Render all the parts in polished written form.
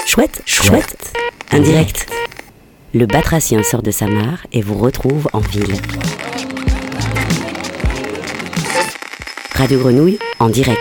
Chouette, indirect. Le batracien sort de sa mare et vous retrouve en ville. Radio Grenouille, en direct.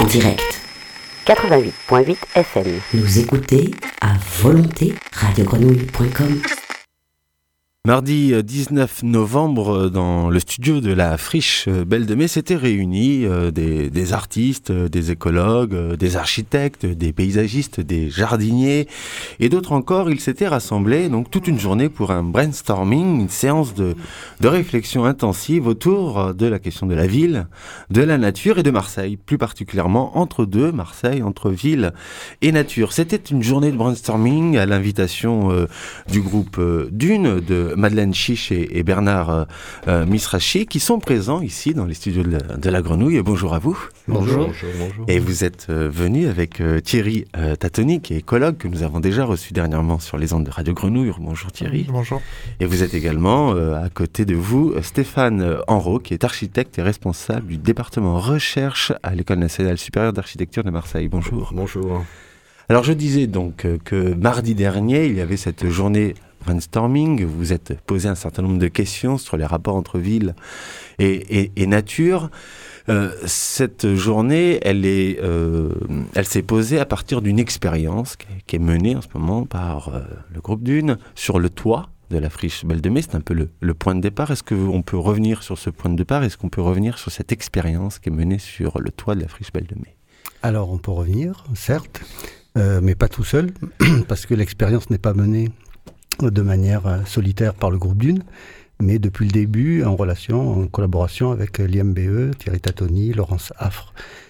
88.8 FM. Nous écoutez à volonté, radiogrenouille.com. Mardi 19 novembre, dans le studio de la Friche Belle de Mai, s'étaient réunis des artistes, des écologues, des architectes, des paysagistes, des jardiniers et d'autres encore. Ils s'étaient rassemblés donc toute une journée pour un brainstorming, une séance de réflexion intensive autour de la question de la ville, de la nature et de Marseille, plus particulièrement entre deux, Marseille, entre ville et nature. C'était une journée de brainstorming à l'invitation du groupe Dune, de Madeleine Chiche et Bernard Misrachi, qui sont présents ici dans les studios de la Grenouille. Bonjour à vous. Bonjour. Et vous êtes venus avec Thierry Tatoni, qui est écologue, que nous avons déjà reçu dernièrement sur les ondes de Radio Grenouille. Bonjour Thierry. Bonjour. Et vous êtes également à côté de vous Stéphane Henrault, qui est architecte et responsable du département recherche à l'École nationale supérieure d'architecture de Marseille. Bonjour. Bonjour. Alors je disais donc que mardi dernier, il y avait cette journée brainstorming, vous vous êtes posé un certain nombre de questions sur les rapports entre ville et nature. Cette journée, elle s'est posée à partir d'une expérience qui est menée en ce moment par le groupe Dune sur le toit de la Friche Belle de Mai. C'est un peu le point de départ. Est-ce qu'on peut revenir sur ce point de départ? Est-ce qu'on peut revenir sur cette expérience qui est menée sur le toit de la Friche Belle de Mai? Alors, on peut revenir, certes, mais pas tout seul, parce que l'expérience n'est pas menée de manière solitaire par le groupe Dune, mais depuis le début en collaboration avec l'IMBE, Thierry Tatoni, Laurence Affre.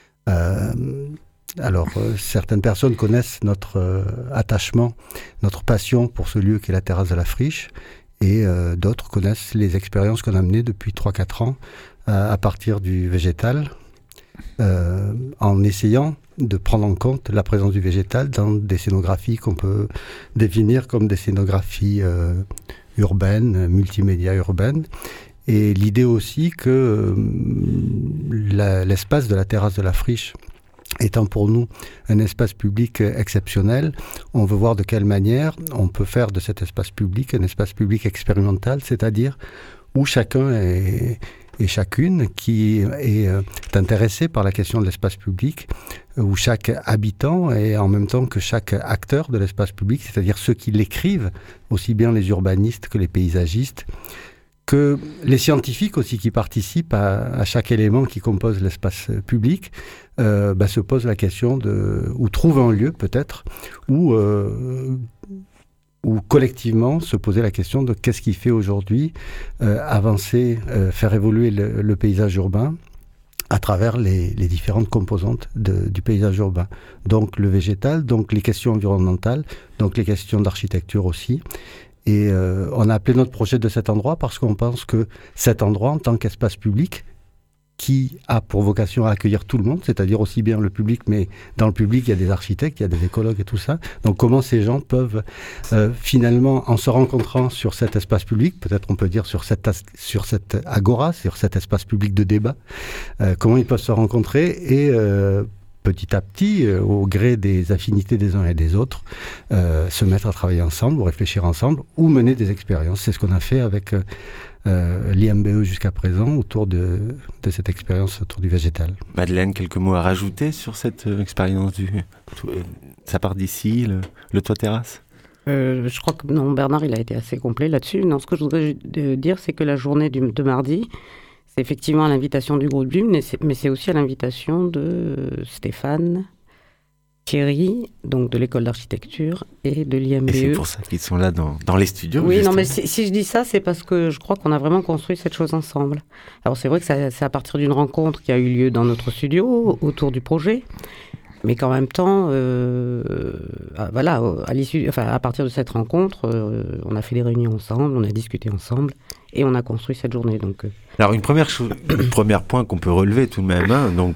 Certaines personnes connaissent notre attachement, notre passion pour ce lieu qui est la terrasse de la Friche, et d'autres connaissent les expériences qu'on a menées depuis 3-4 ans à partir du végétal, en essayant de prendre en compte la présence du végétal dans des scénographies qu'on peut définir comme des scénographies urbaines, multimédia urbaines. Et l'idée aussi que l'espace de la terrasse de la Friche étant pour nous un espace public exceptionnel, on veut voir de quelle manière on peut faire de cet espace public un espace public expérimental, c'est-à-dire où chacun et chacune qui est intéressé par la question de l'espace public, où chaque habitant et en même temps que chaque acteur de l'espace public, c'est-à-dire ceux qui l'écrivent, aussi bien les urbanistes que les paysagistes, que les scientifiques aussi qui participent à chaque élément qui compose l'espace public, se posent la question ou trouvent un lieu peut-être, ou collectivement se poser la question de qu'est-ce qui fait aujourd'hui avancer, faire évoluer le paysage urbain à travers les différentes composantes du paysage urbain. Donc le végétal, donc les questions environnementales, donc les questions d'architecture aussi. Et on a appelé notre projet de cet endroit parce qu'on pense que cet endroit, en tant qu'espace public, qui a pour vocation à accueillir tout le monde, c'est-à-dire aussi bien le public, mais dans le public, il y a des architectes, il y a des écologues et tout ça. Donc comment ces gens peuvent finalement, en se rencontrant sur cet espace public, peut-être on peut dire sur cette agora, sur cet espace public de débat, comment ils peuvent se rencontrer et petit à petit, au gré des affinités des uns et des autres, se mettre à travailler ensemble ou réfléchir ensemble ou mener des expériences. C'est ce qu'on a fait avec l'IMBE jusqu'à présent autour de cette expérience autour du végétal. Madeleine, quelques mots à rajouter sur cette expérience ça part d'ici, le toit terrasse? Je crois que non, Bernard il a été assez complet là-dessus. Non, ce que je voudrais dire, c'est que la journée de mardi, c'est effectivement à l'invitation du groupe Dune, mais c'est aussi à l'invitation de Stéphane, Thierry, donc de l'école d'architecture et de l'IMBE. Et c'est pour ça qu'ils sont là dans les studios. Oui, justement. non, mais si je dis ça, c'est parce que je crois qu'on a vraiment construit cette chose ensemble. Alors c'est vrai que c'est à partir d'une rencontre qui a eu lieu dans notre studio, autour du projet, mais qu'en même temps, à partir de cette rencontre, on a fait des réunions ensemble, on a discuté ensemble, et on a construit cette journée. Donc, Alors une premier point qu'on peut relever tout de même,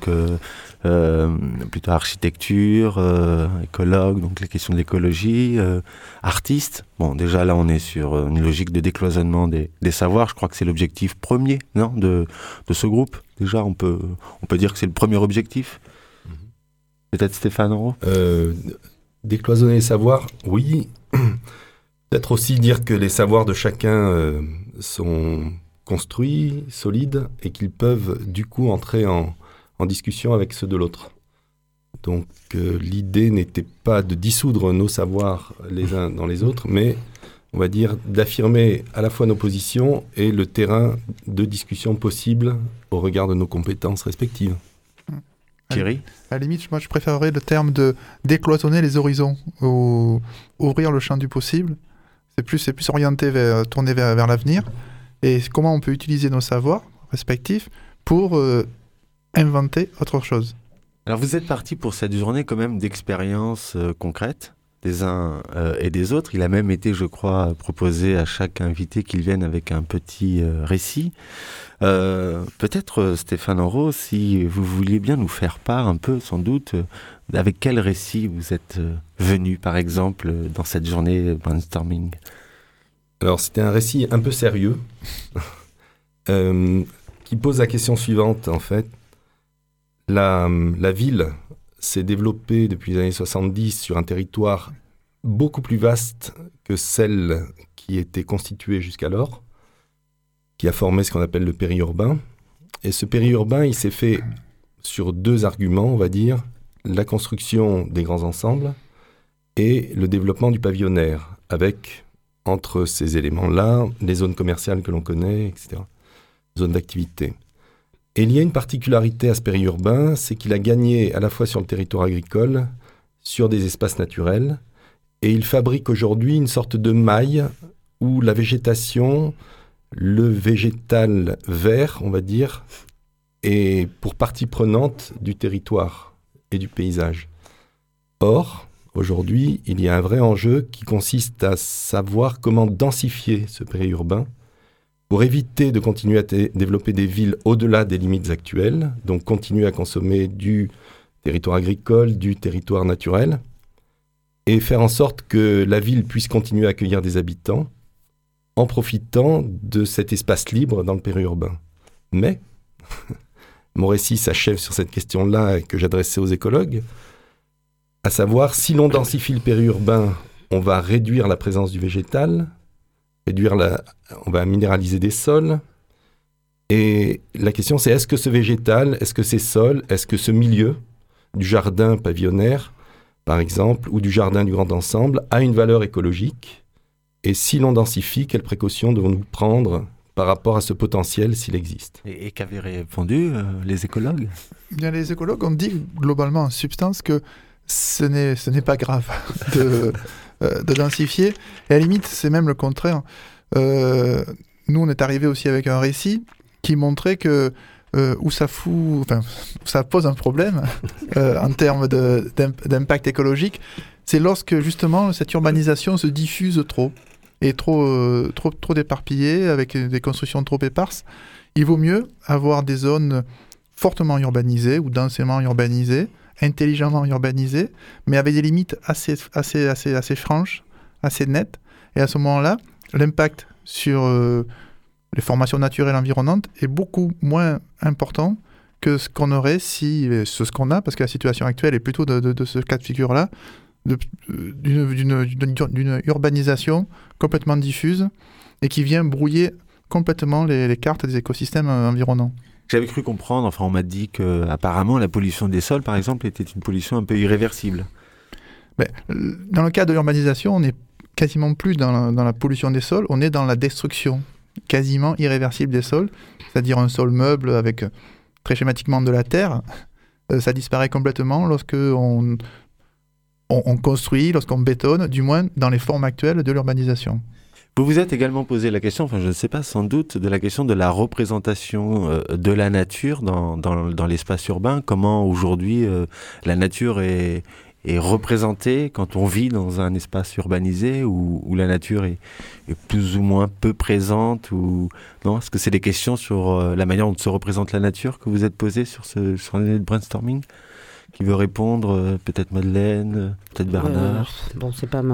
plutôt architecture, écologue, donc les questions de l'écologie, artiste. Bon, déjà là on est sur une logique de décloisonnement des savoirs. Je crois que c'est l'objectif premier, non, de ce groupe. Déjà on peut dire que c'est le premier objectif. Peut-être Stéphane Henrault. Décloisonner les savoirs, oui. Peut-être aussi dire que les savoirs de chacun sont construits, solides, et qu'ils peuvent du coup entrer en discussion avec ceux de l'autre. Donc l'idée n'était pas de dissoudre nos savoirs les uns dans les autres, mais on va dire d'affirmer à la fois nos positions et le terrain de discussion possible au regard de nos compétences respectives. Thierry ? À la limite, moi je préférerais le terme de décloisonner les horizons, ou ouvrir le champ du possible. C'est plus orienté tourné vers l'avenir. Et comment on peut utiliser nos savoirs respectifs pour inventer autre chose. Alors vous êtes partis pour cette journée quand même d'expériences concrètes des uns et des autres. Il a même été, je crois, proposé à chaque invité qu'il vienne avec un petit récit. Peut-être, Stéphane Henrot, si vous vouliez bien nous faire part un peu, sans doute, avec quel récit vous êtes venu, par exemple, dans cette journée brainstorming. Alors, c'était un récit un peu sérieux, qui pose la question suivante, en fait. La ville s'est développée depuis les années 70 sur un territoire beaucoup plus vaste que celle qui était constituée jusqu'alors, qui a formé ce qu'on appelle le périurbain. Et ce périurbain, il s'est fait sur deux arguments, on va dire, la construction des grands ensembles et le développement du pavillonnaire, avec, entre ces éléments-là, les zones commerciales que l'on connaît, etc., zones d'activité. Et il y a une particularité à ce périurbain, c'est qu'il a gagné à la fois sur le territoire agricole, sur des espaces naturels, et il fabrique aujourd'hui une sorte de maille où la végétation, le végétal vert, on va dire, est pour partie prenante du territoire et du paysage. Or, aujourd'hui, il y a un vrai enjeu qui consiste à savoir comment densifier ce périurbain pour éviter de continuer à développer des villes au-delà des limites actuelles, donc continuer à consommer du territoire agricole, du territoire naturel, et faire en sorte que la ville puisse continuer à accueillir des habitants en profitant de cet espace libre dans le périurbain. Mais, mon récit s'achève sur cette question-là que j'adressais aux écologues, à savoir, si l'on densifie le périurbain, on va réduire la présence du végétal, on va minéraliser des sols. Et la question, c'est est-ce que ce végétal, est-ce que ces sols, est-ce que ce milieu du jardin pavillonnaire, par exemple, ou du jardin du grand ensemble, a une valeur écologique? Et si l'on densifie, quelles précautions devons-nous prendre par rapport à ce potentiel s'il existe? Et qu'avaient répondu les écologues? Bien, les écologues ont dit globalement en substance que ce n'est pas grave de densifier. Et à la limite, c'est même le contraire. Nous, on est arrivé aussi avec un récit qui montrait que où ça pose un problème en termes d'impact écologique, c'est lorsque justement cette urbanisation se diffuse trop et trop déparpillée avec des constructions trop éparses. Il vaut mieux avoir des zones fortement urbanisées ou densément urbanisées, intelligemment urbanisées, mais avec des limites assez franches, assez nettes. Et à ce moment-là, l'impact sur les formations naturelles environnantes est beaucoup moins important que ce qu'on aurait ce qu'on a, parce que la situation actuelle est plutôt de ce cas de figure-là, d'une urbanisation complètement diffuse et qui vient brouiller complètement les cartes des écosystèmes environnants. J'avais cru comprendre, enfin on m'a dit qu'apparemment la pollution des sols, par exemple, était une pollution un peu irréversible. Mais, dans le cas de l'urbanisation, on n'est quasiment plus dans la pollution des sols, on est dans la destruction quasiment irréversible des sols, c'est-à-dire un sol meuble avec très schématiquement de la terre, ça disparaît complètement lorsque on construit, lorsqu'on bétonne, du moins dans les formes actuelles de l'urbanisation. Vous vous êtes également posé la question, enfin je ne sais pas, sans doute, de la question de la représentation de la nature dans l'espace urbain. Comment aujourd'hui la nature est représentée quand on vit dans un espace urbanisé où la nature est plus ou moins peu présente non? Est-ce que c'est des questions sur la manière dont se représente la nature que vous êtes posées sur l'année de brainstorming? Qui veut répondre? Peut-être Madeleine, peut-être Bernard. Bon, c'est pas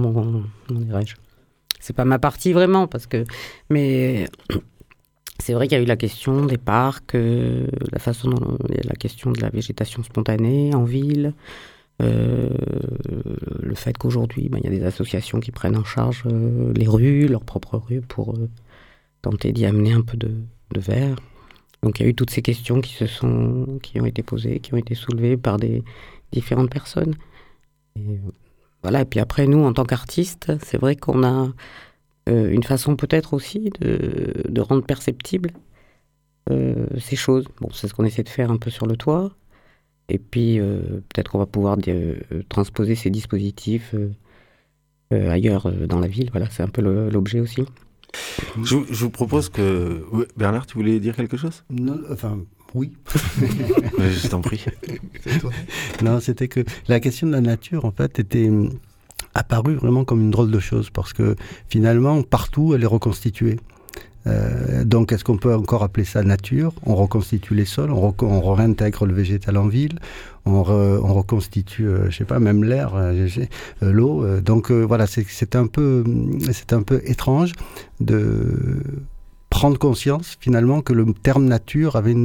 c'est pas ma partie vraiment, mais c'est vrai qu'il y a eu la question des parcs, la question de la végétation spontanée en ville, Le fait qu'aujourd'hui, il y a des associations qui prennent en charge les rues, leurs propres rues, pour tenter d'y amener un peu de verre. Donc il y a eu toutes ces questions qui ont été posées, qui ont été soulevées par des différentes personnes. Et voilà. Et puis après, nous, en tant qu'artistes, c'est vrai qu'on a une façon peut-être aussi de rendre perceptibles ces choses. Bon, c'est ce qu'on essaie de faire un peu sur le toit. Et puis, peut-être qu'on va pouvoir transposer ces dispositifs ailleurs dans la ville. Voilà, c'est un peu l'objet aussi. Je vous propose que... Bernard, tu voulais dire quelque chose ? Non, enfin, oui. Je t'en prie. Non, c'était que la question de la nature, en fait, était apparue vraiment comme une drôle de chose, parce que finalement, partout, elle est reconstituée. Donc, est-ce qu'on peut encore appeler ça nature ? On reconstitue les sols, on réintègre le végétal en ville, on reconstitue, je sais pas, même l'air, l'eau. Donc voilà, c'est un peu étrange de prendre conscience finalement que le terme nature avait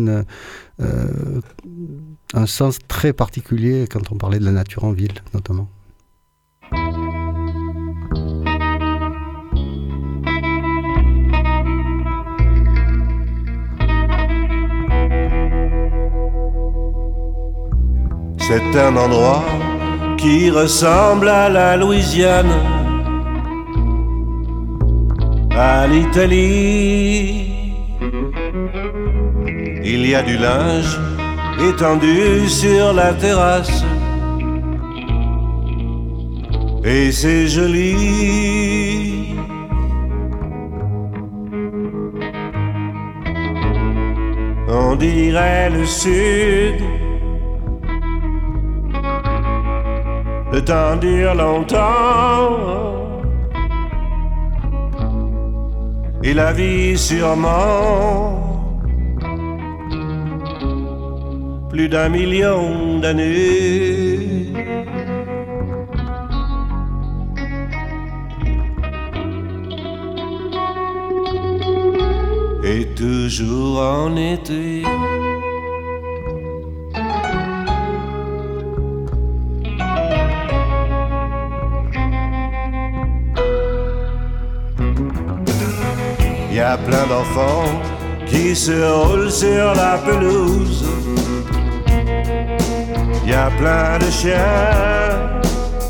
un sens très particulier quand on parlait de la nature en ville, notamment. C'est un endroit qui ressemble à la Louisiane, à l'Italie. Il y a du linge étendu sur la terrasse, et c'est joli. On dirait le sud. Le temps dure longtemps, et la vie sûrement plus d'1 million d'années. Et toujours en été. Il y a plein d'enfants qui se roulent sur la pelouse. Il y a plein de chiens.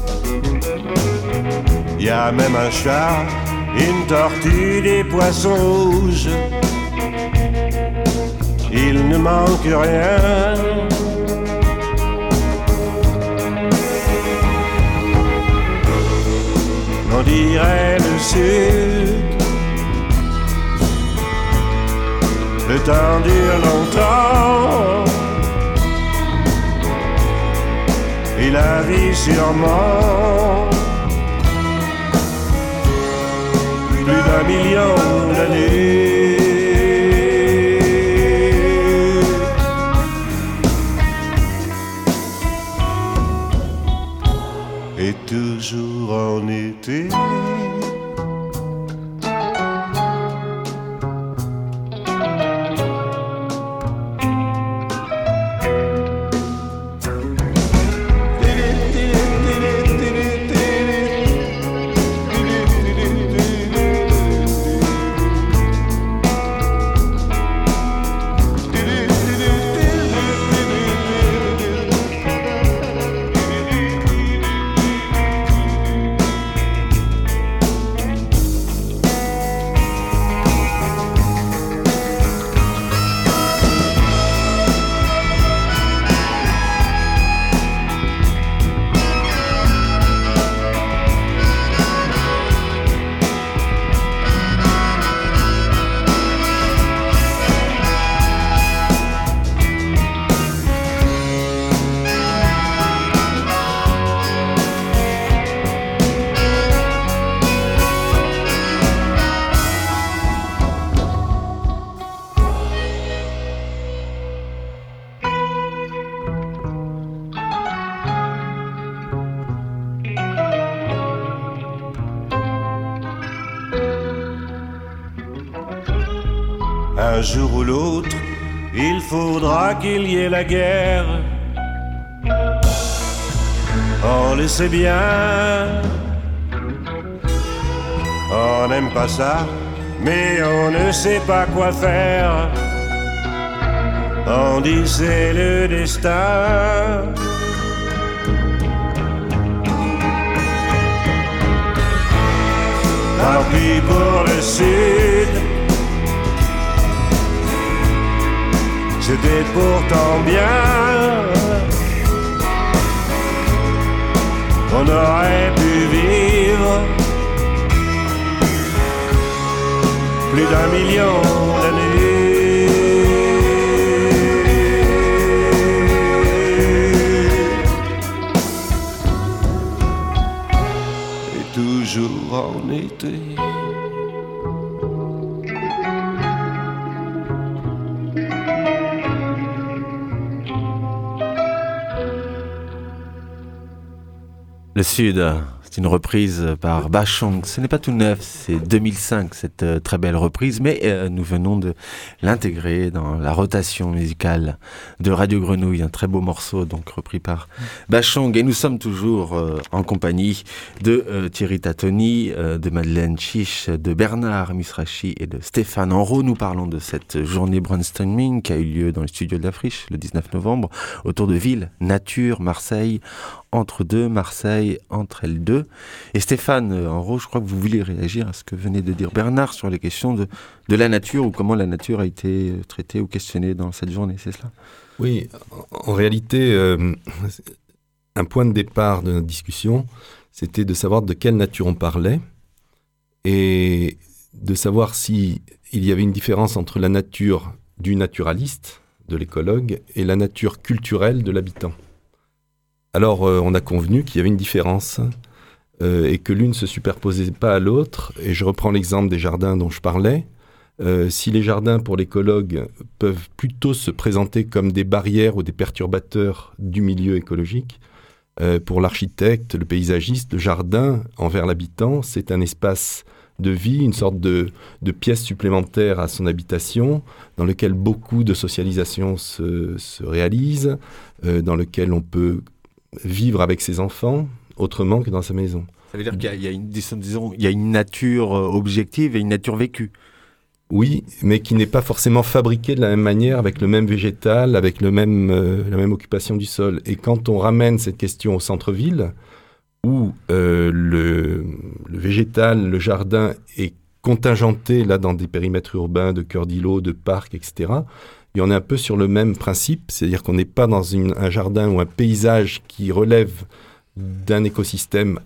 Il y a même un chat, une tortue, des poissons rouges. Il ne manque rien. On dirait le sud. Le temps dure longtemps, et la vie sûrement plus d'1 million d'années. Et toujours en été. Un jour ou l'autre, il faudra qu'il y ait la guerre. on le sait bien. On n'aime pas ça, mais on ne sait pas quoi faire. On dit c'est le destin. Tant pis pour le sud, c'était pourtant bien. On aurait pu vivre plus d'1 million d'années. Et toujours en été. Le Sud, c'est une reprise par Bachung. Ce n'est pas tout neuf, c'est 2005, cette très belle reprise, mais nous venons de l'intégrer dans la rotation musicale de Radio Grenouille, un très beau morceau, donc repris par Bachung. Et nous sommes toujours en compagnie de Thierry Tatoni, de Madeleine Chiche, de Bernard Musrachi et de Stéphane Enrault. Nous parlons de cette journée brainstorming qui a eu lieu dans les studios de la Friche le 19 novembre, autour de Ville, Nature, Marseille, entre deux, Marseille, entre elles deux. Et Stéphane Enrault, je crois que vous voulez réagir à ce que venait de dire Bernard sur les questions de la nature ou comment la nature a été traitée ou questionnée dans cette journée, c'est cela ? Oui, en réalité, un point de départ de notre discussion, c'était de savoir de quelle nature on parlait et de savoir s'il y avait une différence entre la nature du naturaliste, de l'écologue, et la nature culturelle de l'habitant. Alors, on a convenu qu'il y avait une différence et que l'une ne se superposait pas à l'autre. Et je reprends l'exemple des jardins dont je parlais. Si les jardins, pour l'écologue, peuvent plutôt se présenter comme des barrières ou des perturbateurs du milieu écologique, pour l'architecte, le paysagiste, le jardin, envers l'habitant, c'est un espace de vie, une sorte de pièce supplémentaire à son habitation, dans lequel beaucoup de socialisation se réalise, dans lequel on peut vivre avec ses enfants autrement que dans sa maison. Ça veut dire qu'il y a il y a une nature objective et une nature vécue. Oui, mais qui n'est pas forcément fabriquée de la même manière, avec le même végétal, avec la même occupation du sol. Et quand on ramène cette question au centre-ville, où le végétal, le jardin est contingenté là, dans des périmètres urbains de cœur d'îlots, de parcs, etc., et on est un peu sur le même principe, c'est-à-dire qu'on n'est pas dans un jardin ou un paysage qui relève d'un écosystème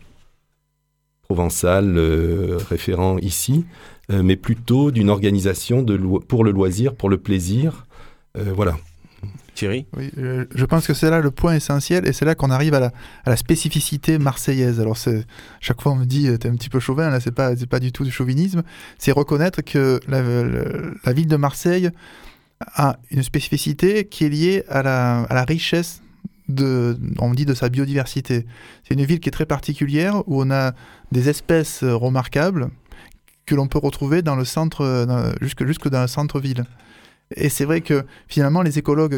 provençal référent ici, mais plutôt d'une organisation pour le loisir, pour le plaisir. Voilà. Thierry ? Oui, je pense que c'est là le point essentiel et c'est là qu'on arrive à la spécificité marseillaise. Alors chaque fois on me dit t'es un petit peu chauvin, là c'est pas du tout du chauvinisme, c'est reconnaître que la ville de Marseille a une spécificité qui est liée à la richesse on dit de sa biodiversité. C'est une ville qui est très particulière où on a des espèces remarquables que l'on peut retrouver dans le centre, jusque dans le centre-ville. Et c'est vrai que finalement les écologues,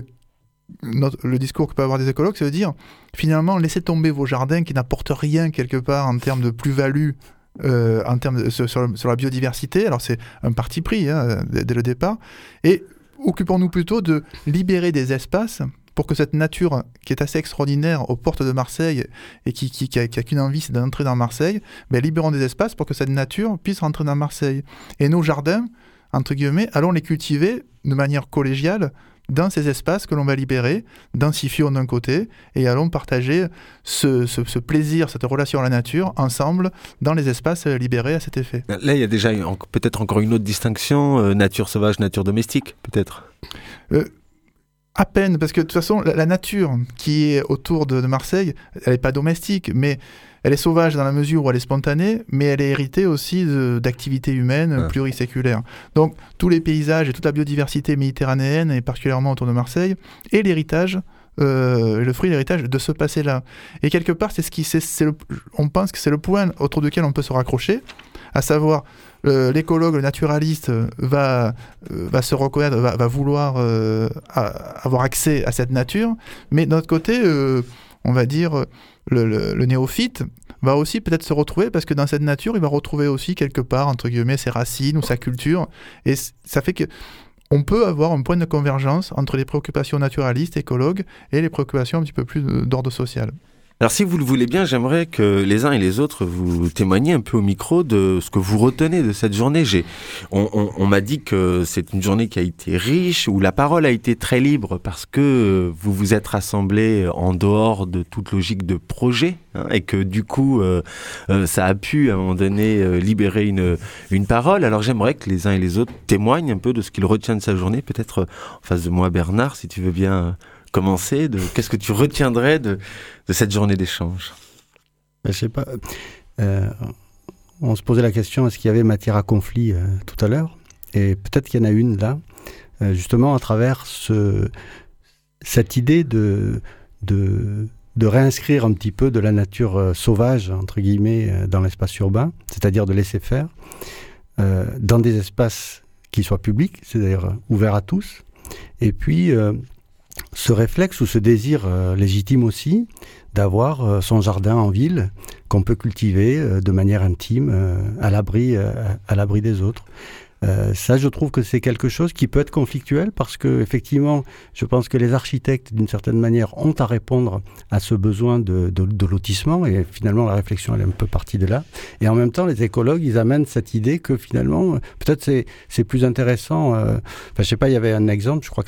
le discours que peuvent avoir des écologues, c'est de dire finalement laissez tomber vos jardins qui n'apportent rien quelque part en termes de plus-value en termes sur la biodiversité. Alors c'est un parti pris dès le départ, et occupons-nous plutôt de libérer des espaces pour que cette nature qui est assez extraordinaire aux portes de Marseille et qui a qu'une envie, c'est d'entrer dans Marseille, libérons des espaces pour que cette nature puisse rentrer dans Marseille. Et nos jardins, entre guillemets, allons les cultiver de manière collégiale dans ces espaces que l'on va libérer, densifions d'un côté, et allons partager ce plaisir, cette relation à la nature, ensemble, dans les espaces libérés à cet effet. Là, il y a déjà peut-être encore une autre distinction, nature sauvage, nature domestique, peut-être à peine, parce que de toute façon, la nature qui est autour de Marseille, elle n'est pas domestique, mais elle est sauvage dans la mesure où elle est spontanée, mais elle est héritée aussi d'activités humaines pluriséculaires. Donc, tous les paysages et toute la biodiversité méditerranéenne, et particulièrement autour de Marseille, est l'héritage, le fruit de l'héritage de ce passé-là. Et quelque part, on pense que c'est le point autour duquel on peut se raccrocher, à savoir l'écologue, le naturaliste va se reconnaître, va vouloir avoir accès à cette nature, mais de notre côté, on va dire, le néophyte va aussi peut-être se retrouver, parce que dans cette nature, il va retrouver aussi quelque part, entre guillemets, ses racines ou sa culture. Et ça fait que on peut avoir un point de convergence entre les préoccupations naturalistes, écologues, et les préoccupations un petit peu plus d'ordre social. Alors si vous le voulez bien, j'aimerais que les uns et les autres vous témoigniez un peu au micro de ce que vous retenez de cette journée. On m'a dit que c'est une journée qui a été riche, où la parole a été très libre parce que vous vous êtes rassemblés en dehors de toute logique de projet, hein, et que du coup ça a pu à un moment donné libérer une parole. Alors j'aimerais que les uns et les autres témoignent un peu de ce qu'ils retiennent de sa journée. Peut-être en face de moi, Bernard, si tu veux bien commencer, qu'est-ce que tu retiendrais de cette journée d'échange? Je sais pas. On se posait la question, est-ce qu'il y avait matière à conflit tout à l'heure? Et peut-être qu'il y en a une là, justement à travers cette idée de réinscrire un petit peu de la nature sauvage, entre guillemets, dans l'espace urbain, c'est-à-dire de laisser faire, dans des espaces qui soient publics, c'est-à-dire ouverts à tous. Et puis ce réflexe ou ce désir légitime aussi d'avoir son jardin en ville qu'on peut cultiver de manière intime à l'abri des autres. Ça, je trouve que c'est quelque chose qui peut être conflictuel parce que effectivement, je pense que les architectes, d'une certaine manière, ont à répondre à ce besoin de lotissement et finalement la réflexion elle est un peu partie de là. Et en même temps, les écologues, ils amènent cette idée que finalement, peut-être c'est plus intéressant. Je sais pas, il y avait un exemple, je crois que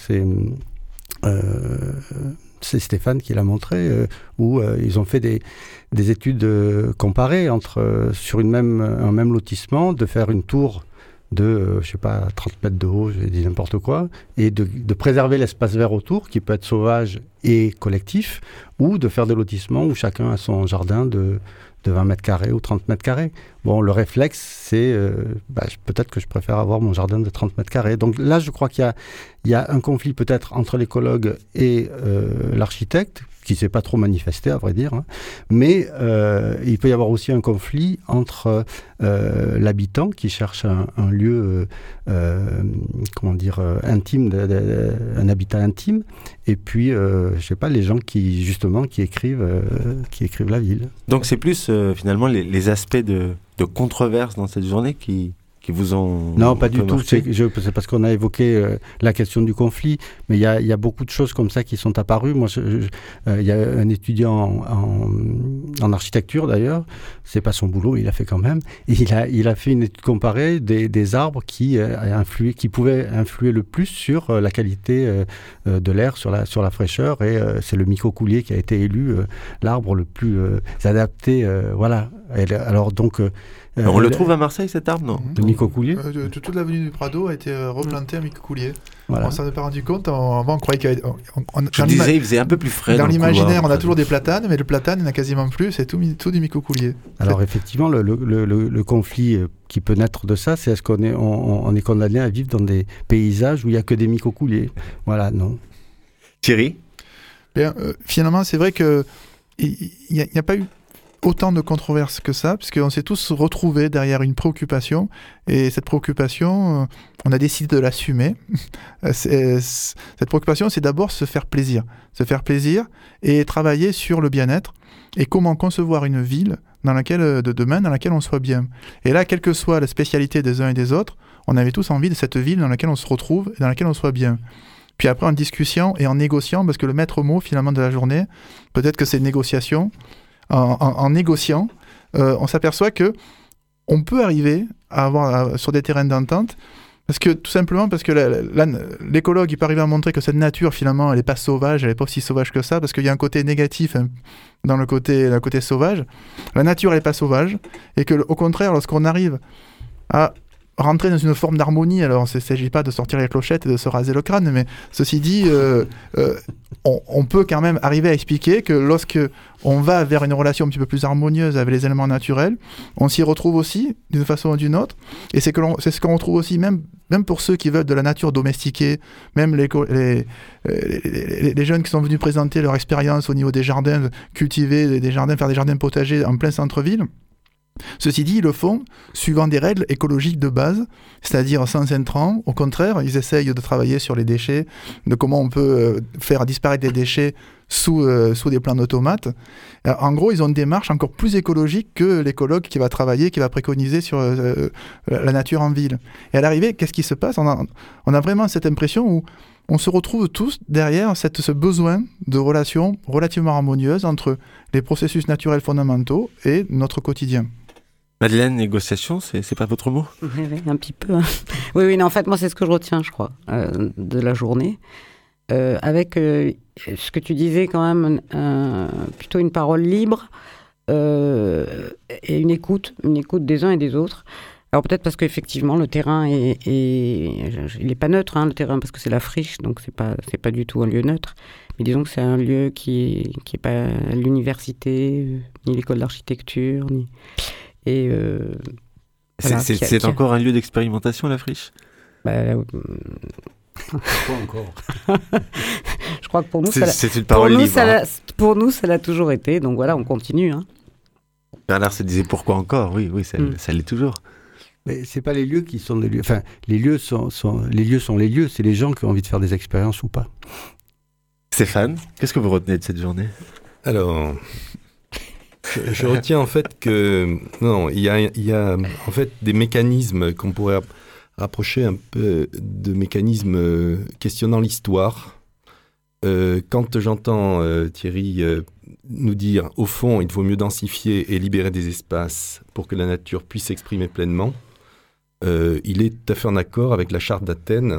c'est Stéphane qui l'a montré, où ils ont fait des études comparées sur un même lotissement, de faire une tour de, 30 mètres de haut, j'ai dit n'importe quoi, et de préserver l'espace vert autour, qui peut être sauvage et collectif, ou de faire des lotissements où chacun a son jardin de 20 mètres carrés ou 30 mètres carrés. Bon, le réflexe, c'est peut-être que je préfère avoir mon jardin de 30 mètres carrés. Donc là, je crois qu'il y a un conflit peut-être entre l'écologue et l'architecte, qui ne s'est pas trop manifesté, à vrai dire. Hein. Mais il peut y avoir aussi un conflit entre l'habitant qui cherche un lieu, intime, un habitat intime, et puis, les gens qui écrivent la ville. Donc c'est plus finalement les aspects de controverse dans cette journée qui vous ont... Non, pas du tout. C'est parce qu'on a évoqué la question du conflit, mais il y a beaucoup de choses comme ça qui sont apparues. Moi, il y a un étudiant en architecture, d'ailleurs, c'est pas son boulot, mais il l'a fait quand même. Et il a fait une étude comparée des arbres qui pouvaient influer le plus sur la qualité de l'air, sur la fraîcheur, et c'est le micocoulier qui a été élu l'arbre le plus adapté. Voilà. Alors donc... on le trouve à Marseille, cet arbre, non? Le micocoulier toute l'avenue du Prado a été replantée à micocoulier. Voilà. On s'en est pas rendu compte. Avant, on croyait qu'il il faisait un peu plus frais. Dans l'imaginaire, on a toujours des platanes, mais le platane, il n'y en a quasiment plus. C'est tout du micocoulier. Alors effectivement, le conflit qui peut naître de ça, c'est est-ce qu'on est condamné à vivre dans des paysages où il n'y a que des micocouliers? Voilà, non. Thierry? Bien, finalement, c'est vrai qu'il n'y a pas eu autant de controverses que ça, puisqu'on s'est tous retrouvés derrière une préoccupation, et cette préoccupation, on a décidé de l'assumer. Cette préoccupation, c'est d'abord se faire plaisir et travailler sur le bien-être, et comment concevoir une ville de demain dans laquelle on soit bien. Et là, quelle que soit la spécialité des uns et des autres, on avait tous envie de cette ville dans laquelle on se retrouve et dans laquelle on soit bien. Puis après, en discussion et en négociant, parce que le maître mot, finalement, de la journée, peut-être que c'est une négociation. En négociant, on s'aperçoit que on peut arriver à avoir sur des terrains d'entente, tout simplement parce que l'écologue il peut arriver à montrer que cette nature finalement elle n'est pas sauvage, elle n'est pas aussi sauvage que ça, parce qu'il y a un côté négatif dans le côté sauvage. La nature elle n'est pas sauvage, et que au contraire, lorsqu'on arrive à rentrer dans une forme d'harmonie, alors il ne s'agit pas de sortir les clochettes et de se raser le crâne, mais ceci dit, on peut quand même arriver à expliquer que lorsque on va vers une relation un petit peu plus harmonieuse avec les éléments naturels, on s'y retrouve aussi d'une façon ou d'une autre, et c'est ce qu'on retrouve aussi même pour ceux qui veulent de la nature domestiquée, même les jeunes qui sont venus présenter leur expérience au niveau des jardins, cultiver des jardins, faire des jardins potagers en plein centre-ville. Ceci dit, ils le font suivant des règles écologiques de base, c'est-à-dire sans intrants. Au contraire, ils essayent de travailler sur les déchets, de comment on peut faire disparaître les déchets sous des plants d'automates. En gros, ils ont une démarche encore plus écologique que l'écologue qui va travailler, qui va préconiser sur la nature en ville. Et à l'arrivée, qu'est-ce qui se passe ? On a vraiment cette impression où on se retrouve tous derrière ce besoin de relations relativement harmonieuses entre les processus naturels fondamentaux et notre quotidien. Madeleine, négociation, c'est pas votre mot ? Oui, un petit peu. Oui, non, en fait, moi, c'est ce que je retiens, je crois, de la journée. Avec ce que tu disais quand même, plutôt une parole libre et une écoute des uns et des autres. Alors peut-être parce qu'effectivement, le terrain il n'est pas neutre, le terrain, parce que c'est la friche, donc c'est pas du tout un lieu neutre. Mais disons que c'est un lieu qui est pas l'université, ni l'école d'architecture, ni... Et voilà, c'est encore un lieu d'expérimentation, la friche ? Pas encore. Je crois que pour nous, c'est une parole libre. Pour nous, ça l'a toujours été. Donc voilà, on continue. Bernard se disait pourquoi encore ? Oui, ça l'est toujours. Mais c'est pas les lieux qui sont des lieux. Enfin, les lieux sont les lieux. C'est les gens qui ont envie de faire des expériences ou pas. Stéphane, qu'est-ce que vous retenez de cette journée ? Alors, je retiens en fait que il y a en fait des mécanismes qu'on pourrait rapprocher un peu de mécanismes questionnant l'histoire. Quand j'entends Thierry nous dire au fond il faut mieux densifier et libérer des espaces pour que la nature puisse s'exprimer pleinement, il est tout à fait en accord avec la charte d'Athènes,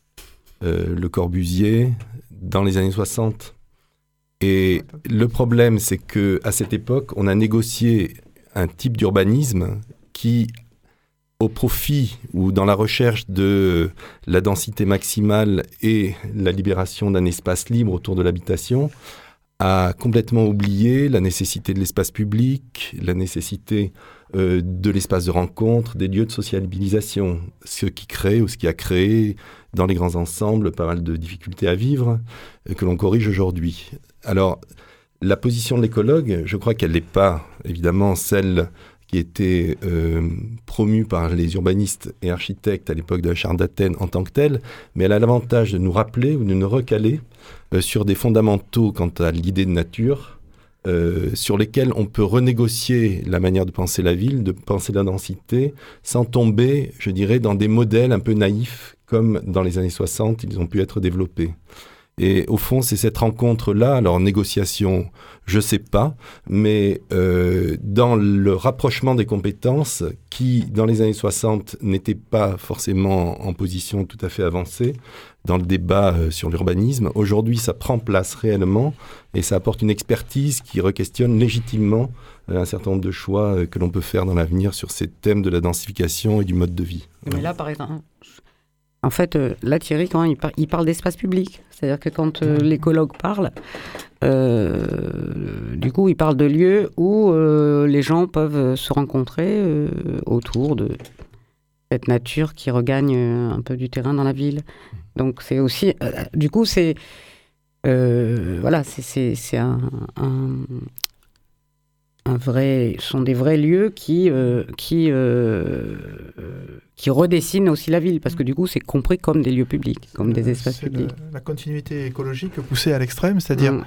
Le Corbusier, dans les années 60. Et le problème, c'est qu'à cette époque, on a négocié un type d'urbanisme qui, au profit ou dans la recherche de la densité maximale et la libération d'un espace libre autour de l'habitation, a complètement oublié la nécessité de l'espace public, la nécessité de l'espace de rencontre, des lieux de sociabilisation, ce qui a créé dans les grands ensembles pas mal de difficultés à vivre que l'on corrige aujourd'hui. Alors, la position de l'écologue, je crois qu'elle n'est pas évidemment celle qui était promue par les urbanistes et architectes à l'époque de la charte d'Athènes en tant que telle, mais elle a l'avantage de nous rappeler ou de nous recaler sur des fondamentaux quant à l'idée de nature, sur lesquels on peut renégocier la manière de penser la ville, de penser la densité, sans tomber, je dirais, dans des modèles un peu naïfs, comme dans les années 60, ils ont pu être développés. Et au fond, c'est cette rencontre-là, alors négociation, je sais pas, mais dans le rapprochement des compétences qui, dans les années 60, n'étaient pas forcément en position tout à fait avancée dans le débat sur l'urbanisme, aujourd'hui, ça prend place réellement et ça apporte une expertise qui re-questionne légitimement un certain nombre de choix que l'on peut faire dans l'avenir sur ces thèmes de la densification et du mode de vie. Mais là, par exemple... En fait, là, Thierry, quand il parle d'espace public. C'est-à-dire que quand l'écologue parle, du coup, il parle de lieux où les gens peuvent se rencontrer autour de cette nature qui regagne un peu du terrain dans la ville. Donc, c'est aussi... du coup, c'est... voilà, c'est un vrai... Ce sont des vrais lieux qui redessinent aussi la ville, parce que du coup, c'est compris comme des lieux publics, comme des espaces publics. La continuité écologique poussée à l'extrême, c'est-à-dire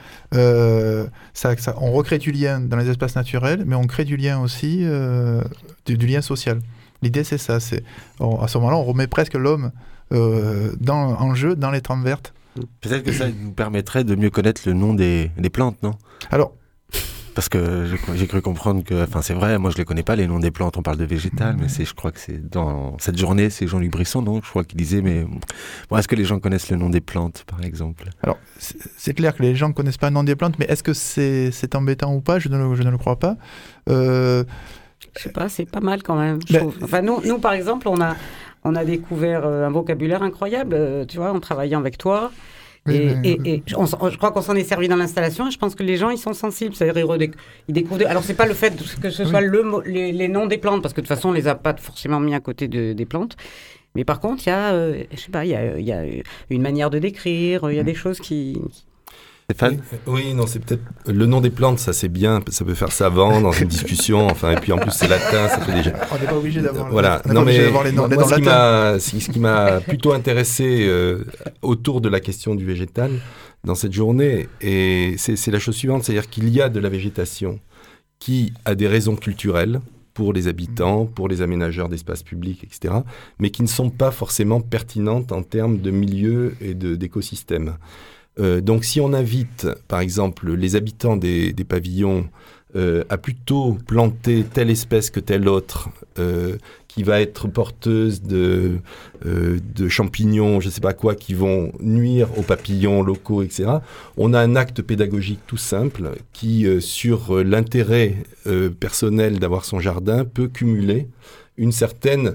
on recrée du lien dans les espaces naturels, mais on crée du lien aussi, du lien social. L'idée, c'est ça. À ce moment-là, on remet presque l'homme en jeu dans les trames vertes. Peut-être que ça nous permettrait de mieux connaître le nom des plantes, non ? Alors, parce que j'ai cru comprendre que, enfin c'est vrai, moi je les connais pas les noms des plantes, on parle de végétal, mais je crois que c'est dans cette journée, c'est Jean-Luc Brisson, donc je crois qu'il disait, mais bon, est-ce que les gens connaissent le nom des plantes, par exemple ? Alors, c'est clair que les gens ne connaissent pas le nom des plantes, mais est-ce que c'est embêtant ou pas ? Je ne le crois pas. Je sais pas, c'est pas mal quand même. Enfin, nous, par exemple, on a découvert un vocabulaire incroyable, tu vois, en travaillant avec toi. Et je crois qu'on s'en est servi dans l'installation et je pense que les gens ils sont sensibles, c'est-à-dire ils découvrent. Alors c'est pas le fait que ce soit les noms des plantes, parce que de toute façon on les a pas forcément mis à côté des plantes, mais par contre il y a je sais pas, il y a une manière de décrire, il y a des choses qui... Stéphane ? Oui, non, c'est peut-être le nom des plantes, ça c'est bien, ça peut faire savant dans une discussion. Enfin, et puis en plus c'est latin, ça fait déjà. On n'est pas obligé d'avoir. Voilà. Non mais moi, ce qui m'a plutôt intéressé autour de la question du végétal dans cette journée, et c'est la chose suivante, c'est-à-dire qu'il y a de la végétation qui a des raisons culturelles pour les habitants, pour les aménageurs d'espaces publics, etc., mais qui ne sont pas forcément pertinentes en termes de milieu et d'écosystème. Donc si on invite, par exemple, les habitants des pavillons à plutôt planter telle espèce que telle autre, qui va être porteuse de champignons, je ne sais pas quoi, qui vont nuire aux papillons locaux, etc., on a un acte pédagogique tout simple qui, sur l'intérêt personnel d'avoir son jardin, peut cumuler une certaine,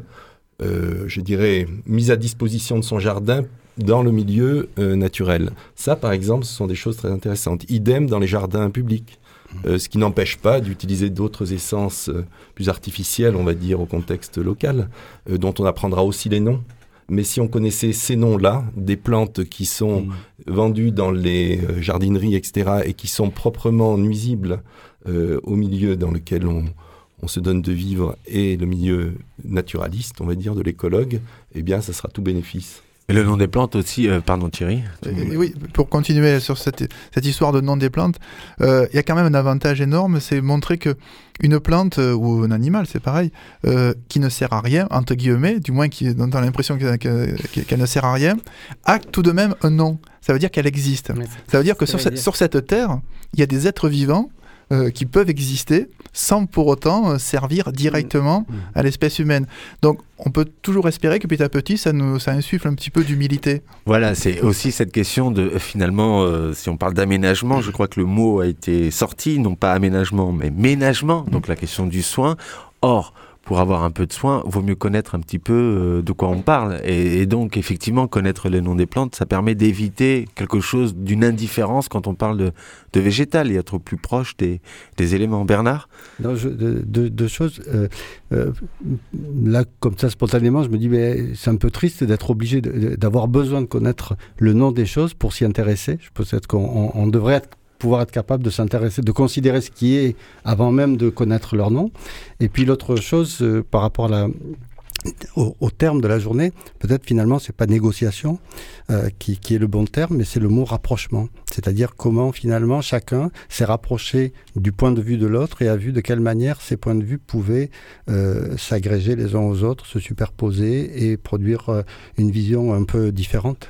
je dirais, mise à disposition de son jardin dans le milieu naturel. Ça, par exemple, ce sont des choses très intéressantes. Idem dans les jardins publics. Ce qui n'empêche pas d'utiliser d'autres essences plus artificielles, on va dire, au contexte local, dont on apprendra aussi les noms. Mais si on connaissait ces noms-là, des plantes qui sont vendues dans les jardineries, etc., et qui sont proprement nuisibles au milieu dans lequel on se donne de vivre, et le milieu naturaliste, on va dire, de l'écologue, eh bien, ça sera tout bénéfice. Et le nom des plantes aussi, pardon Thierry. Oui, pour continuer sur cette histoire de nom des plantes, il y a quand même un avantage énorme, c'est montrer que une plante ou un animal, c'est pareil, qui ne sert à rien, entre guillemets, du moins dont on a l'impression qu'elle ne sert à rien, a tout de même un nom. Ça veut dire qu'elle existe. Ça veut dire que sur cette terre, il y a des êtres vivants qui peuvent exister sans pour autant servir directement à l'espèce humaine. Donc on peut toujours espérer que petit à petit ça insuffle un petit peu d'humilité. Voilà, c'est aussi cette question de finalement, si on parle d'aménagement, je crois que le mot a été sorti, non pas aménagement mais ménagement, donc la question du soin. Or, pour avoir un peu de soin, vaut mieux connaître un petit peu de quoi on parle. Et donc, effectivement, connaître les noms des plantes, ça permet d'éviter quelque chose d'une indifférence quand on parle de végétal et être plus proche des éléments. Bernard ? Non, deux choses. Là, comme ça, spontanément, je me dis, mais c'est un peu triste d'être obligé d'avoir besoin de connaître le nom des choses pour s'y intéresser. Peut-être qu'on devrait pouvoir être capable de s'intéresser, de considérer ce qui est avant même de connaître leur nom. Et puis l'autre chose, par rapport au terme de la journée, peut-être finalement c'est pas négociation qui est le bon terme, mais c'est le mot rapprochement. C'est-à-dire comment finalement chacun s'est rapproché du point de vue de l'autre et a vu de quelle manière ces points de vue pouvaient s'agréger les uns aux autres, se superposer et produire une vision un peu différente.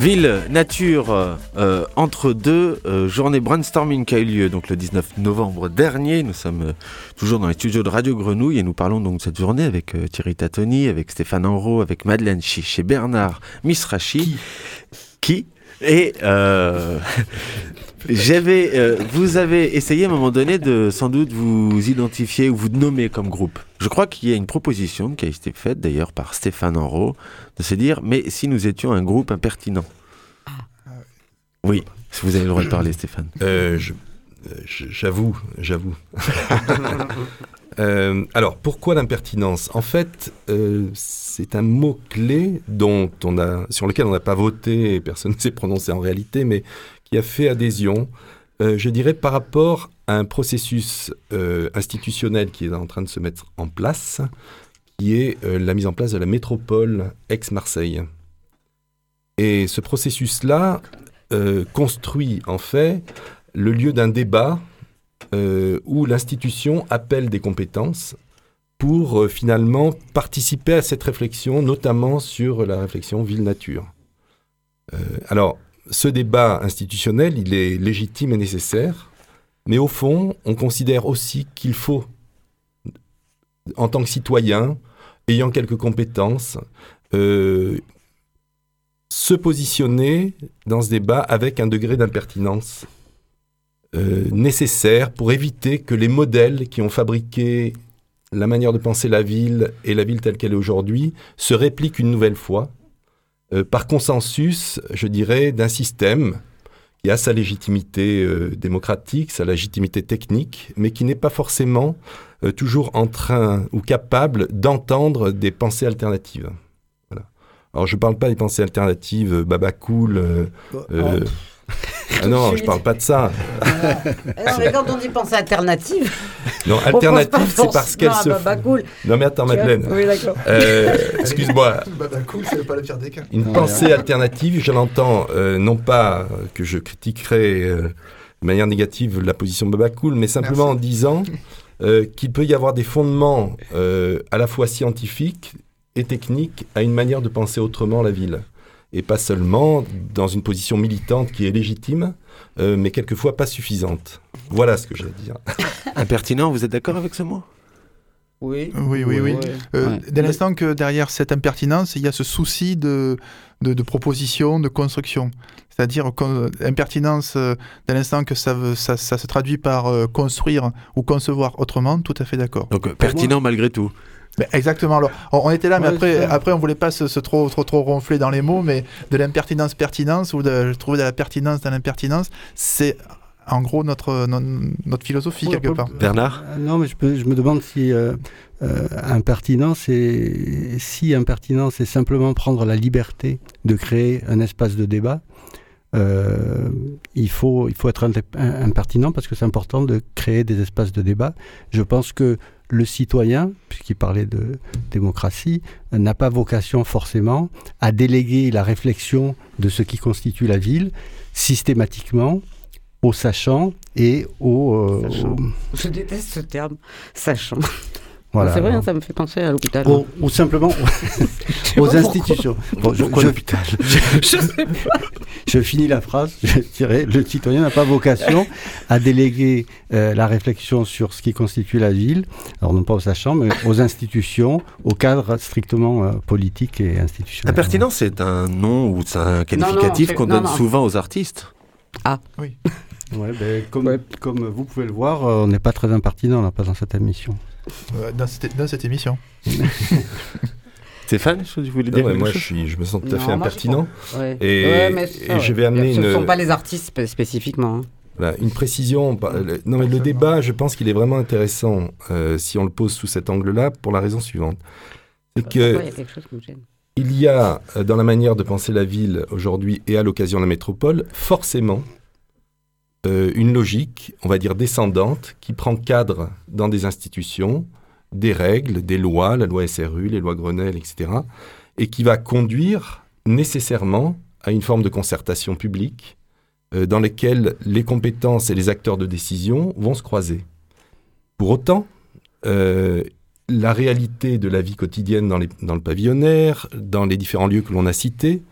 Ville Nature entre deux journée brainstorming qui a eu lieu donc le 19 novembre dernier. Nous sommes toujours dans les studios de Radio Grenouille et nous parlons donc de cette journée avec Thierry Tatoni, avec Stéphane Enrault, avec Madeleine Chiche et Bernard Misrachi. Qui et vous avez essayé à un moment donné de sans doute vous identifier ou vous nommer comme groupe. Je crois qu'il y a une proposition qui a été faite d'ailleurs par Stéphane Enrault de se dire mais si nous étions un groupe impertinent. Oui, si vous avez le droit de parler, Stéphane. J'avoue. Alors, pourquoi l'impertinence ? En fait, c'est un mot-clé sur lequel on n'a pas voté, et personne ne s'est prononcé en réalité, mais qui a fait adhésion, je dirais, par rapport à un processus institutionnel qui est en train de se mettre en place, qui est la mise en place de la métropole Aix-Marseille. Et ce processus-là construit, en fait, le lieu d'un débat où l'institution appelle des compétences pour finalement participer à cette réflexion, notamment sur la réflexion ville-nature. Alors, ce débat institutionnel, il est légitime et nécessaire, mais au fond, on considère aussi qu'il faut, en tant que citoyen, ayant quelques compétences, se positionner dans ce débat avec un degré d'impertinence nécessaire pour éviter que les modèles qui ont fabriqué la manière de penser la ville et la ville telle qu'elle est aujourd'hui se répliquent une nouvelle fois par consensus, je dirais, d'un système qui a sa légitimité démocratique, sa légitimité technique, mais qui n'est pas forcément toujours en train ou capable d'entendre des pensées alternatives. Voilà. Alors je ne parle pas des pensées alternatives babacool. Ah non, je parle pas de ça. Non, mais quand on dit pensée alternative. Non, alternative, c'est parce qu'elle se. Cool. Non, mais attends, Madeleine. Oui, d'accord. Excuse-moi. Cool, c'est pas le pire des cas. Une pensée alternative, je l'entends, non pas que je critiquerai de manière négative la position de Babacool, mais simplement en disant qu'il peut y avoir des fondements à la fois scientifiques et techniques à une manière de penser autrement la ville. Et pas seulement dans une position militante qui est légitime, mais quelquefois pas suffisante. Voilà ce que j'ai à dire. Impertinent, vous êtes d'accord avec ce mot ? Oui. Dès l'instant que derrière cette impertinence, il y a ce souci de proposition, de construction. C'est-à-dire impertinence, dès l'instant que ça se traduit par construire ou concevoir autrement, tout à fait d'accord. Donc pertinent malgré tout. Mais exactement. Alors, on était là, mais après, on voulait pas se trop ronfler dans les mots, mais de l'impertinence-pertinence ou de trouver de la pertinence dans l'impertinence, c'est en gros notre philosophie quelque part. Bernard ? Non, mais je me demande si impertinence, c'est simplement prendre la liberté de créer un espace de débat. Il faut être impertinent parce que c'est important de créer des espaces de débat. Je pense que le citoyen, puisqu'il parlait de démocratie, n'a pas vocation forcément à déléguer la réflexion de ce qui constitue la ville systématiquement aux sachants et aux... Je déteste ce terme, sachant. Voilà, c'est vrai, ça me fait penser à l'hôpital. Ou simplement aux institutions. Bon, pourquoi l'hôpital ? Je sais pas. Je finis la phrase, je dirais, le citoyen n'a pas vocation à déléguer la réflexion sur ce qui constitue la ville, alors non pas aux sachants, mais aux institutions, au cadre strictement politique et institutionnel. Impertinent, c'est un nom ou c'est un qualificatif qu'on donne souvent aux artistes. Ah. Oui. Ouais, comme vous pouvez le voir, on n'est pas très impertinent là, pas dans cette émission. Dans cette émission. Stéphane, vous voulez dire moi, je me sens tout à fait impertinent. Et je vais amener Ce ne sont pas les artistes spécifiquement. Hein. Voilà, une précision. Non, mais le débat, je pense qu'il est vraiment intéressant si on le pose sous cet angle-là, pour la raison suivante. C'est que il y a quelque chose qui me gêne. Il y a, dans la manière de penser la ville aujourd'hui et à l'occasion de la métropole, forcément une logique, on va dire descendante, qui prend cadre dans des institutions, des règles, des lois, la loi SRU, les lois Grenelle, etc., et qui va conduire nécessairement à une forme de concertation publique dans lesquelles les compétences et les acteurs de décision vont se croiser. Pour autant, la réalité de la vie quotidienne dans le pavillonnaire, dans les différents lieux que l'on a cités,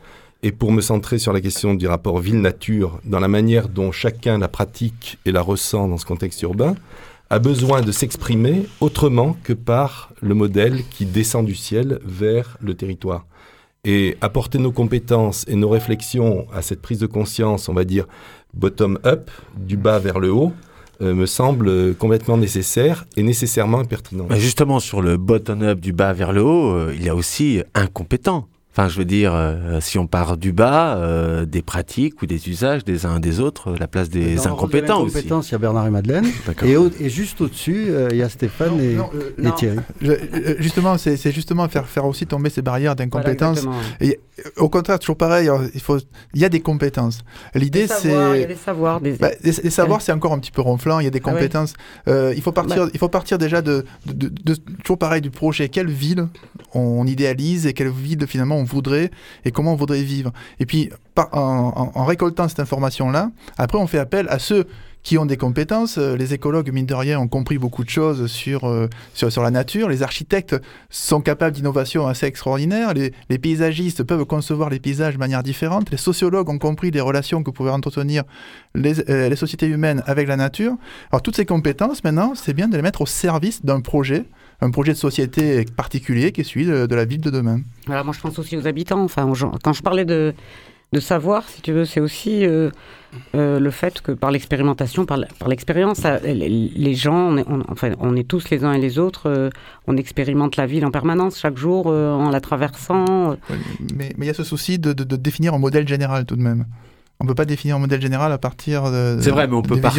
et pour me centrer sur la question du rapport ville-nature, dans la manière dont chacun la pratique et la ressent dans ce contexte urbain, a besoin de s'exprimer autrement que par le modèle qui descend du ciel vers le territoire. Et apporter nos compétences et nos réflexions à cette prise de conscience, on va dire bottom-up, du bas vers le haut, me semble complètement nécessaire et nécessairement pertinent. Justement, sur le bottom-up, du bas vers le haut, il y a aussi incompétent. Enfin, je veux dire, si on part du bas, des pratiques ou des usages des uns des autres, la place des incompétents aussi. Il y a Bernard et Madeleine. Et juste au-dessus, il y a Stéphane et Thierry. Justement, c'est justement faire aussi tomber ces barrières d'incompétence. Voilà, et au contraire, toujours pareil, il y a des compétences. L'idée, c'est... Il y a des savoirs. Les savoirs, c'est encore un petit peu ronflant. Il y a des compétences. Il faut partir déjà de toujours pareil, du projet. Quelle ville on idéalise et quelle ville, finalement, on voudrait et comment on voudrait vivre. Et puis, en récoltant cette information-là, après, on fait appel à ceux qui ont des compétences. Les écologues, mine de rien, ont compris beaucoup de choses sur la nature. Les architectes sont capables d'innovations assez extraordinaires. Les paysagistes peuvent concevoir les paysages de manière différente. Les sociologues ont compris les relations que pouvaient entretenir les sociétés humaines avec la nature. Alors, toutes ces compétences, maintenant, c'est bien de les mettre au service d'un projet, un projet de société particulier qui est celui de la ville de demain. Voilà, moi, je pense aussi aux habitants, enfin, aux gens. Quand je parlais de savoir, si tu veux, c'est aussi le fait que par l'expérimentation, par l'expérience, les gens, on est tous les uns et les autres, on expérimente la ville en permanence, chaque jour, en la traversant. Mais il y a ce souci de définir un modèle général tout de même. On ne peut pas définir un modèle général à partir de... C'est vrai, mais on peut partir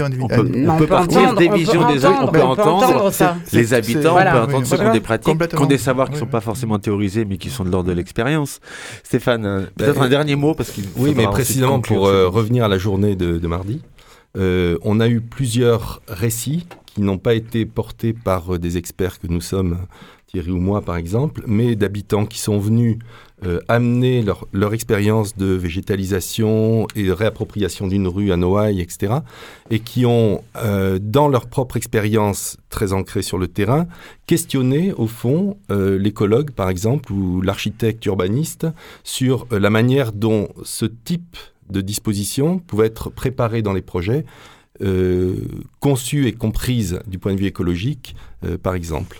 des visions des autres, on peut entendre les habitants, on peut entendre ceux qui ont des pratiques, qui ont des savoirs qui ne sont pas forcément théorisés, mais qui sont de l'ordre de l'expérience. Stéphane, peut-être un dernier mot parce qu'il Oui, mais précisément pour revenir à la journée de mardi, on a eu plusieurs récits qui n'ont pas été portés par des experts que nous sommes, Thierry ou moi par exemple, mais d'habitants qui sont venus amener leur expérience de végétalisation et de réappropriation d'une rue à Noailles, etc., et qui ont, dans leur propre expérience très ancrée sur le terrain, questionné, au fond, l'écologue, par exemple, ou l'architecte urbaniste, sur la manière dont ce type de disposition pouvait être préparé dans les projets, conçue et comprise du point de vue écologique, par exemple.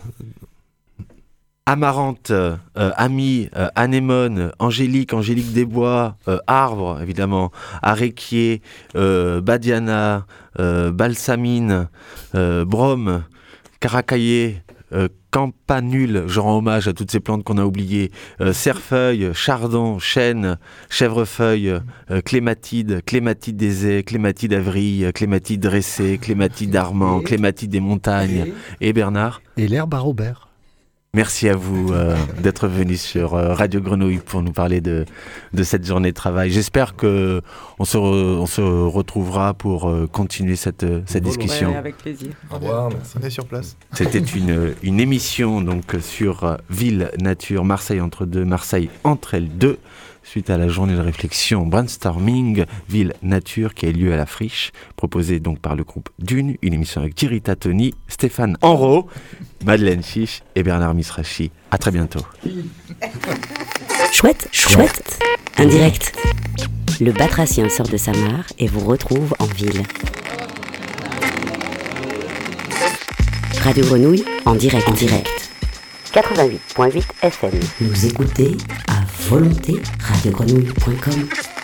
Amarante, Ami, Anémone, Angélique Desbois, Arbre, évidemment, Aréquier, Badiana, Balsamine, Brome, Caracaillé, Campanule, je rends hommage à toutes ces plantes qu'on a oubliées, Cerfeuil, Chardon, Chêne, Chèvrefeuille, Clématide, Clématide des Haies, Clématide Avril, Clématide Dressée, Clématide d'Armand, Clématide des Montagnes, et Bernard. Et l'herbe à Robert. Merci à vous d'être venus sur Radio Grenouille pour nous parler de cette journée de travail. J'espère qu'on se retrouvera pour continuer cette discussion. Ouais, avec plaisir. Au revoir, merci. On est sur place. C'était une émission donc, sur Ville, Nature, Marseille entre deux, Marseille entre elles deux, suite à la journée de réflexion brainstorming Ville, Nature qui a eu lieu à la Friche, proposée donc par le groupe Dune, une émission avec Thierry Tatoni, Stéphane Enro, Madeleine Chiche et Bernard Misrachi. À très bientôt. Chouette, indirect. Le batracien sort de sa mare et vous retrouve en ville. Radio Grenouille en direct. 88.8 FM. Nous écoutez à volonté, radiogrenouille.com.